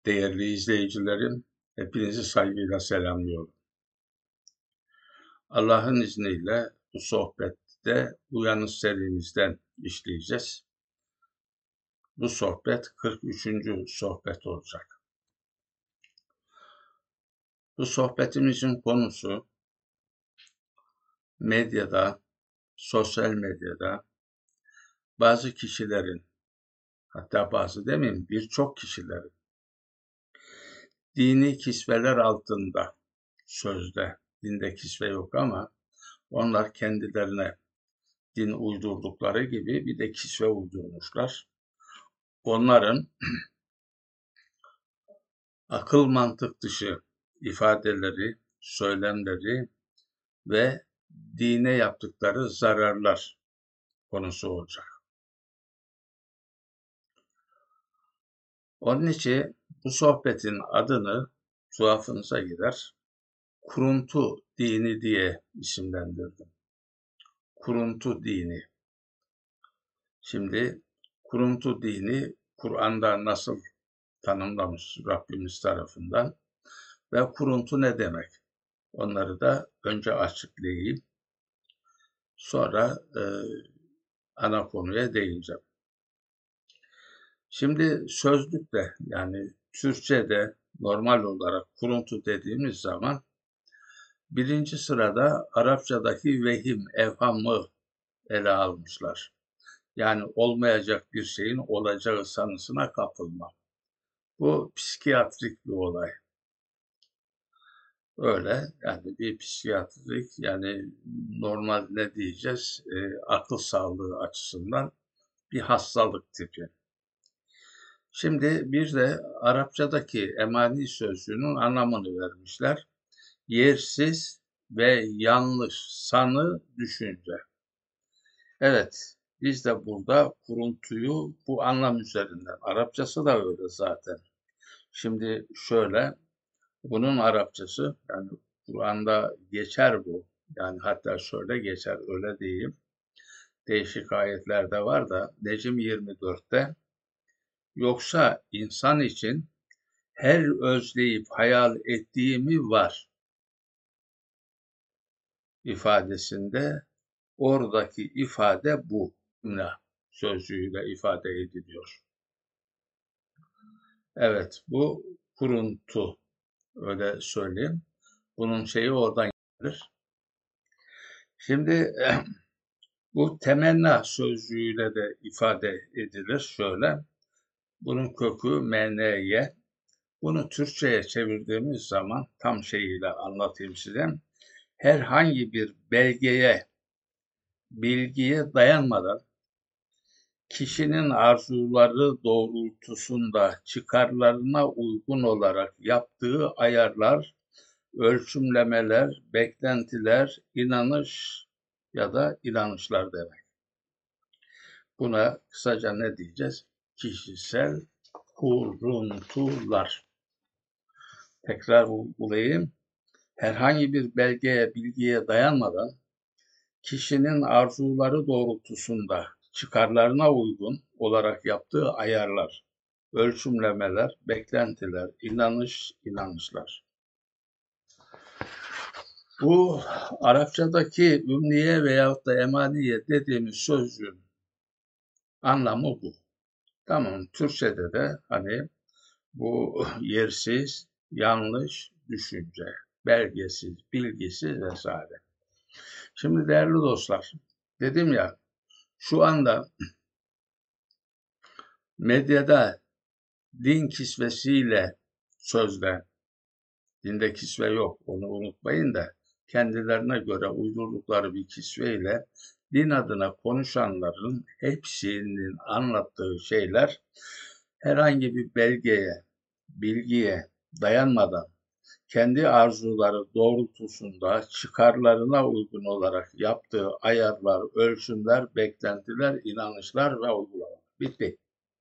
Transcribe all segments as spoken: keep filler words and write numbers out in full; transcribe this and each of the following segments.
Değerli izleyicilerim, hepinizi saygıyla selamlıyorum. Allah'ın izniyle bu sohbette Uyanış serimizden işleyeceğiz. Bu sohbet kırk üçüncü sohbet olacak. Bu sohbetimizin konusu medyada, sosyal medyada bazı kişilerin, hatta bazı demeyeyim birçok kişilerin dini kisveler altında, sözde dinde kisve yok ama onlar kendilerine din uydurdukları gibi bir de kisve uydurmuşlar. Onların akıl mantık dışı ifadeleri, söylemleri ve dine yaptıkları zararlar konusu olacak. Onun için bu sohbetin adını tuhafınıza gider, kuruntu dini diye isimlendirdim. Kuruntu dini. Şimdi kuruntu dini Kur'an'da nasıl tanımlamış Rabbimiz tarafından ve kuruntu ne demek? Onları da önce açıklayayım. Sonra e, ana konuya değineceğim. Şimdi sözlükte yani Türkçe'de normal olarak kuruntu dediğimiz zaman birinci sırada Arapçadaki vehim, evhamı ele almışlar. Yani olmayacak bir şeyin olacağı sanısına kapılma. Bu psikiyatrik bir olay. Öyle yani bir psikiyatrik yani normal ne diyeceğiz e, akıl sağlığı açısından bir hastalık tipi. Şimdi bir de Arapçadaki emani sözcüğünün anlamını vermişler. Yersiz ve yanlış sanı düşünce. Evet biz de burada kuruntuyu bu anlam üzerinden. Arapçası da öyle zaten. Şimdi şöyle bunun Arapçası yani Kur'an'da geçer bu. Yani hatta şöyle geçer öyle diyeyim. Değişik ayetlerde var da Necm yirmi dörtte yoksa insan için her özleyip hayal ettiği mi var ifadesinde oradaki ifade bu sözcüğüyle ifade ediliyor. Evet bu kuruntu öyle söyleyeyim. Bunun şeyi oradan gelir. Şimdi bu temenna sözcüğüyle de ifade edilir şöyle. Bunun kökü meneye. Bunu Türkçe'ye çevirdiğimiz zaman tam şeyiyle anlatayım size. Herhangi bir belgeye, bilgiye dayanmadan kişinin arzuları doğrultusunda çıkarlarına uygun olarak yaptığı ayarlar, ölçümlemeler, beklentiler, inanış ya da inanışlar demek. Buna kısaca ne diyeceğiz? Kişisel kuruntular. Tekrar vurgulayayım. Herhangi bir belgeye, bilgiye dayanmadan kişinin arzuları doğrultusunda çıkarlarına uygun olarak yaptığı ayarlar, ölçümlemeler, beklentiler, inanış, inanışlar. Bu Arapçadaki ümniye veyahut da emaniye dediğimiz sözcüğün anlamı bu. Tamam, Türkçe'de de hani bu yersiz, yanlış düşünce, belgesiz, bilgisiz vesaire. Şimdi değerli dostlar, dedim ya şu anda medyada din kisvesiyle sözde, dinde kisve yok onu unutmayın da kendilerine göre uydurdukları bir kisveyle din adına konuşanların hepsinin anlattığı şeyler herhangi bir belgeye, bilgiye dayanmadan kendi arzuları doğrultusunda çıkarlarına uygun olarak yaptığı ayarlar, ölçümler, beklentiler, inanışlar ve uygulamalar. Bitti.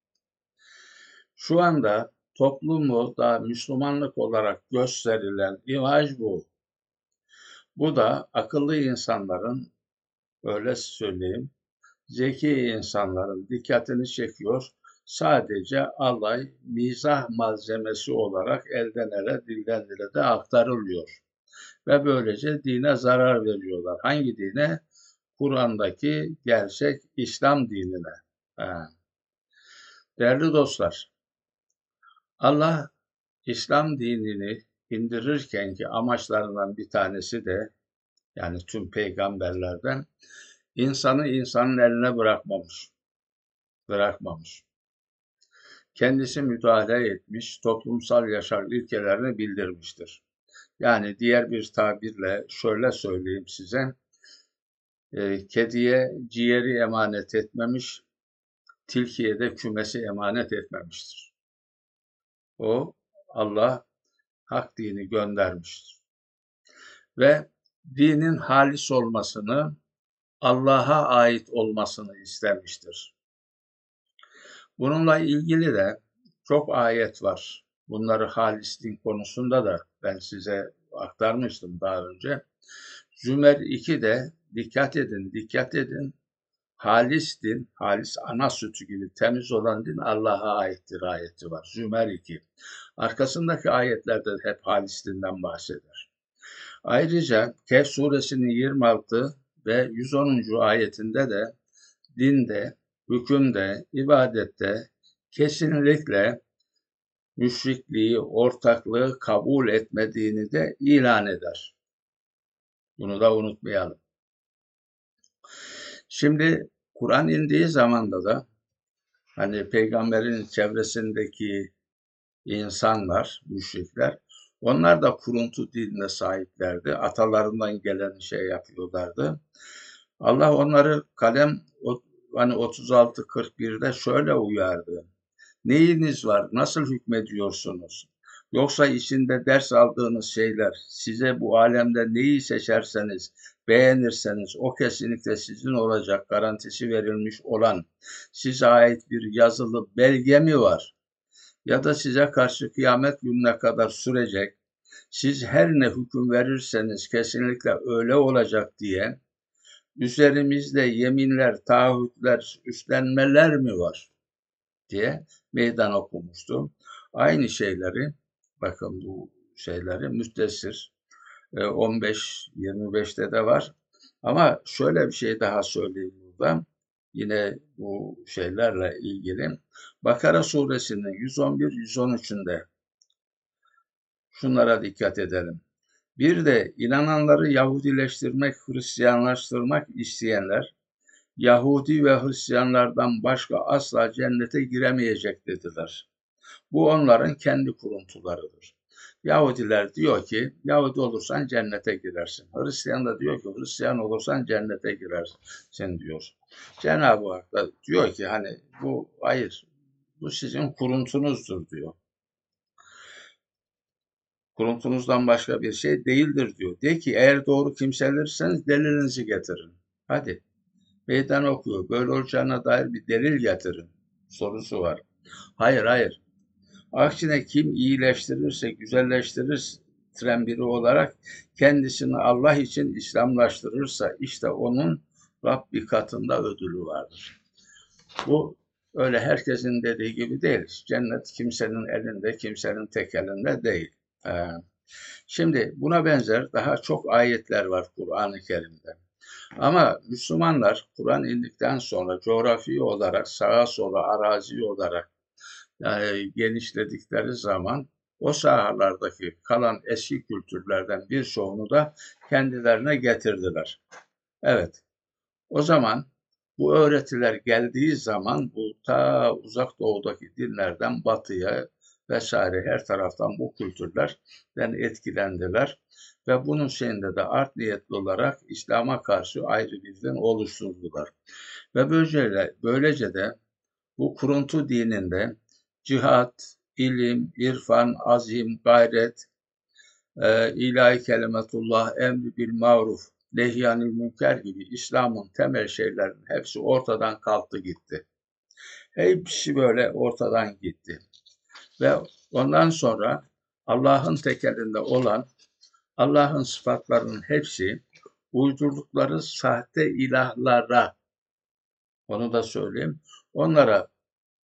Şu anda toplumu da Müslümanlık olarak gösterilen imaj bu. Bu da akıllı insanların, öyle söyleyeyim, zeki insanların dikkatini çekiyor. sadece alay, mizah malzemesi olarak elden ele, dilden dile de aktarılıyor. Ve böylece dine zarar veriyorlar. Hangi dine? Kur'an'daki gerçek İslam dinine. Ha. Değerli dostlar, Allah İslam dinini indirirken ki amaçlarından bir tanesi de, yani tüm peygamberlerden, insanı insanın eline bırakmamış. Bırakmamış. Kendisi müdahale etmiş, toplumsal yaşam ilkelerini bildirmiştir. Yani diğer bir tabirle şöyle söyleyeyim size, e, kediye ciğeri emanet etmemiş, tilkiye de kümesi emanet etmemiştir. O, Allah hak dini göndermiştir. Ve dinin halis olmasını, Allah'a ait olmasını istemiştir. Bununla ilgili de çok ayet var. Bunları halis din konusunda da ben size aktarmıştım daha önce. Zümer iki'de dikkat edin, dikkat edin. Halis din, halis ana sütü gibi temiz olan din Allah'a aittir ayeti var. Zümer iki. Arkasındaki ayetlerde hep halis dinden bahseder. Ayrıca Kehf suresinin yirmi altı ve yüz onuncu ayetinde de dinde, hükümde, ibadette kesinlikle müşrikliği, ortaklığı kabul etmediğini de ilan eder. Bunu da unutmayalım. Şimdi Kur'an indiği zamanda da hani peygamberin çevresindeki insanlar, müşrikler, onlar da kuruntu dinine sahiplerdi. Atalarından gelen şey yapıyorlardı. Allah onları kalem hani otuz altı kırk bir'de şöyle uyardı. Neyiniz var? Nasıl hükmediyorsunuz? Yoksa içinde ders aldığınız şeyler, size bu alemde neyi seçerseniz, beğenirseniz o kesinlikle sizin olacak garantisi verilmiş olan size ait bir yazılı belge mi var? Ya da size karşı kıyamet gününe kadar sürecek, siz her ne hüküm verirseniz kesinlikle öyle olacak diye üzerimizde yeminler, taahhütler, üstlenmeler mi var diye meydan okumuştu. Aynı şeyleri, bakın bu şeyleri Müddessir on beş yirmi beş'te de var. Ama şöyle bir şey daha söyleyeyim burada. Yine bu şeylerle ilgili. Bakara suresinin yüz on bir yüz on üç'ünde şunlara dikkat edelim. Bir de inananları Yahudileştirmek, Hristiyanlaştırmak isteyenler, Yahudi ve Hristiyanlardan başka asla cennete giremeyecek dediler. Bu onların kendi kuruntularıdır. Yahudiler diyor ki, Yahudi olursan cennete girersin. Hristiyan da diyor ki, Hristiyan olursan cennete girersin diyor. Cenab-ı Hak da diyor ki, hani bu hayır, bu sizin kuruntunuzdur diyor. Kuruntunuzdan başka bir şey değildir diyor. De ki eğer doğru kimselerseniz delilinizi getirin. Hadi. Meydan okuyor. Böyle olacağına dair bir delil getirin. Sorusu var. Hayır hayır. Aksine kim iyileştirirse, güzelleştiren biri olarak kendisini Allah için İslamlaştırırsa işte onun Rabbi katında ödülü vardır. Bu öyle herkesin dediği gibi değil. Cennet kimsenin elinde, kimsenin tek elinde değil. Ee, şimdi buna benzer daha çok ayetler var Kur'an-ı Kerim'de. Ama Müslümanlar Kur'an indikten sonra coğrafi olarak sağa sola arazi olarak yani genişledikleri zaman o sahalardaki kalan eski kültürlerden birçoğunu da kendilerine getirdiler. Evet, o zaman bu öğretiler geldiği zaman bu ta uzak doğudaki dinlerden batıya vesaire her taraftan bu kültürlerden etkilendiler ve bunun şeyinde de art niyetli olarak İslam'a karşı ayrı bir din oluşturdular. Ve böylece, böylece de bu kuruntu dininde cihat, ilim, irfan, azim, gayret, e, ilahi kelimetullah, emri bil maruf, nehyanil münker gibi İslam'ın temel şeylerinin hepsi ortadan kalktı gitti. Hepsi böyle ortadan gitti. Ve ondan sonra Allah'ın tekelinde olan Allah'ın sıfatlarının hepsi uydurdukları sahte ilahlara, onu da söyleyeyim, onlara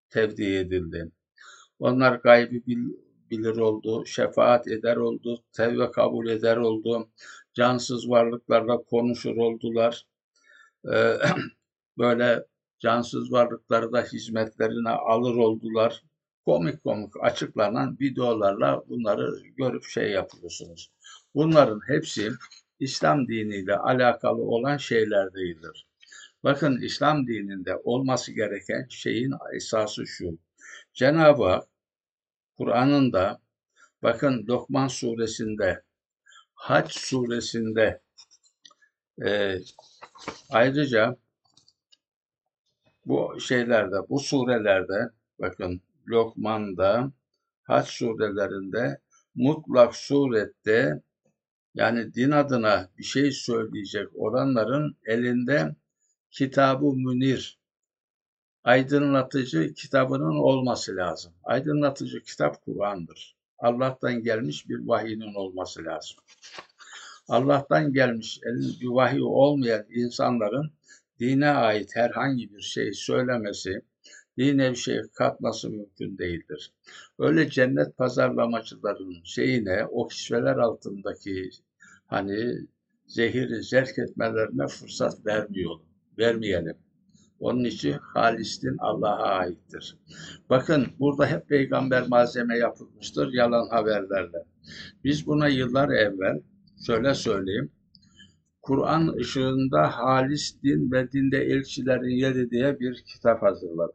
tevdi edildi. Onlar gaybı bil, bilir oldu, şefaat eder oldu, tevbe kabul eder oldu, cansız varlıklarla konuşur oldular. Ee, böyle cansız varlıkları da hizmetlerine alır oldular. Komik komik açıklanan videolarla bunları görüp şey yapıyorsunuz. Bunların hepsi İslam diniyle alakalı olan şeyler değildir. Bakın İslam dininde olması gereken şeyin esası şu. Cenab-ı Hak Kur'an'ında bakın Lokman suresinde, Hac suresinde e, ayrıca bu şeylerde, bu surelerde bakın Lokman'da, Hac surelerinde mutlak surette yani din adına bir şey söyleyecek olanların elinde Kitab-ı Münir, aydınlatıcı kitabının olması lazım. Aydınlatıcı kitap Kur'an'dır. Allah'tan gelmiş bir vahinin olması lazım. Allah'tan gelmiş elinde bir vahiy olmayan insanların dine ait herhangi bir şey söylemesi, dine bir şey katması mümkün değildir. Öyle cennet pazarlamacılarının şeyine, o kisveler altındaki hani zehiri zerk etmelerine fırsat vermiyor, vermeyelim. Onun için halis din Allah'a aittir. Bakın burada hep peygamber malzeme yapılmıştır yalan haberlerle. Biz buna yıllar evvel şöyle söyleyeyim. Kur'an ışığında halis din ve dinde elçilerin yeri diye bir kitap hazırladık.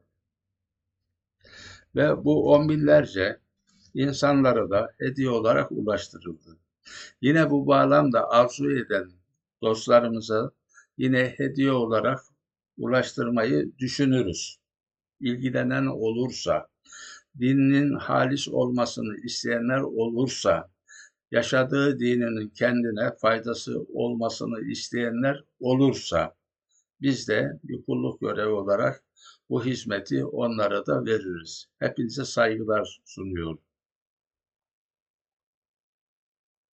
Ve bu on binlerce insanlara da hediye olarak ulaştırıldı. Yine bu bağlamda arzu eden dostlarımıza yine hediye olarak ulaştırmayı düşünürüz. İlgilenen olursa, dininin halis olmasını isteyenler olursa, yaşadığı dininin kendine faydası olmasını isteyenler olursa, biz de bir kulluk görevi olarak bu hizmeti onlara da veririz. Hepinize saygılar sunuyorum.